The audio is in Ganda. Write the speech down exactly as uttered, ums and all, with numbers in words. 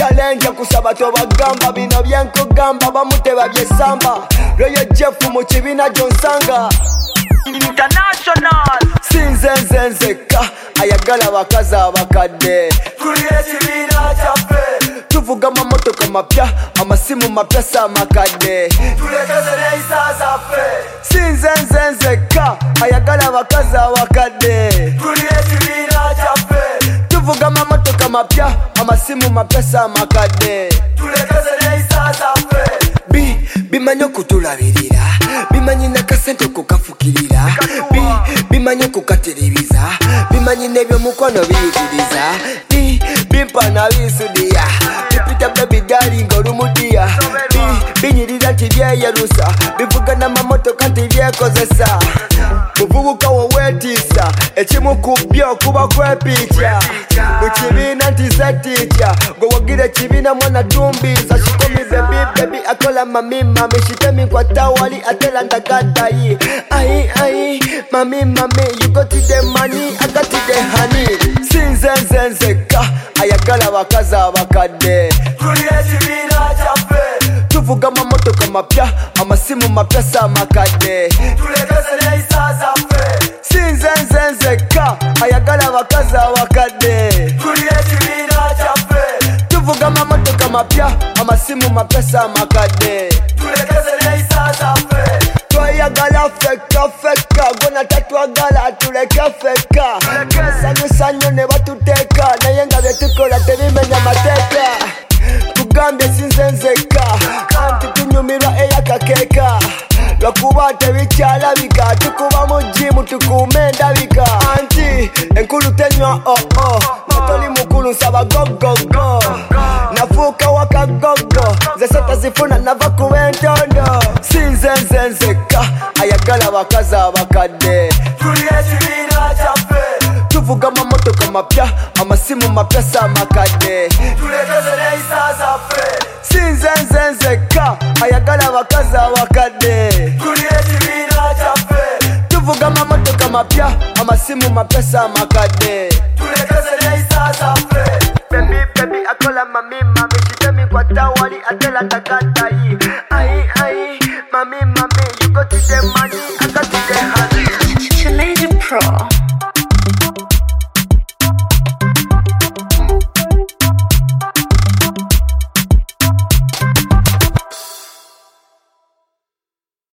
kale nja kusaba tobagamba bino byenkugamba bamuteba byesamba Royo Jeff mu kibiina gyonsanga International sinze nze nzekka ayagala bakazi abakadde tuli ekibiina kyaffe tuvuga amamotoka mapya amasimu mapya saamakadde tulekeze n'ensa zaffe sinze nze nzekka ayagala bakazi abakadde tuli ekibiina kyaffe tuvuga amamotoka mapya amasimu mapya saamakadde tulekeze n'ensa zaffe bi bimanyi okutulabirira bimanyi nakasente okukafukirira bi bimanyi okukatereriza bimanyi n'ebyomukono biyitiriza bi bimpa nabisudiya bipita baby darling olumudiya bi binyirira nti byeyerusa bivuga n'amamotoka nti byekozesa muvubuka woweetiisa ekimu ku byo kuba kwepiikya mu kibiina nti zetiikya gwewagira ekibiina mwana tumbiza shikomi bebi bebi akola mami mami shitemi nkwata wali atela ndagadayi ayi ayi mami mami you got the money I got the honey sinze nze nzekka ayagala bakazi abakadde tuli ekibiina kyaffe tuvuga amamotoka mapya amasimu mapya saamakadde tulekeze n'ensa zaffe sinze nze nzekka ayagala bakazi abakadde tuli ekibiina kyaffe tuvuga amamotoka mapya amasimu mapya saamakadde tulekeze n'ensa zaffe tweyagala fekka fekka gona tatwagala tuleke fekka sanyusa nnyo ne batuteeka naye nga byetukola tebimenya mateeka tugambye sinze nzekka anti tunyumirwa eyakakeeka lwakuba tebikyalabika tukuba mu jimu tukuume endabika anti enkulu tenywa oo natoli mukulu nsaba gogogo nafuuka wakagogo nze setazifuna nava kuba entondo sinze nze nzekka ayagala bakazi abakadde tuli ekibiina kyaffe tuvuga amamotoka mapya amasimu mapya saamakadde tulekeze n'ensa zaffe sinze nze nzekka ayagala bakazi abakadde tuli ekibiina kyaffe tuvuga amamotoka mapya amasimu mapya saamakadde tulekeze n'ensa zaffe bebi bebi akola mami mami shitemi nkwata wali atela ndagadayi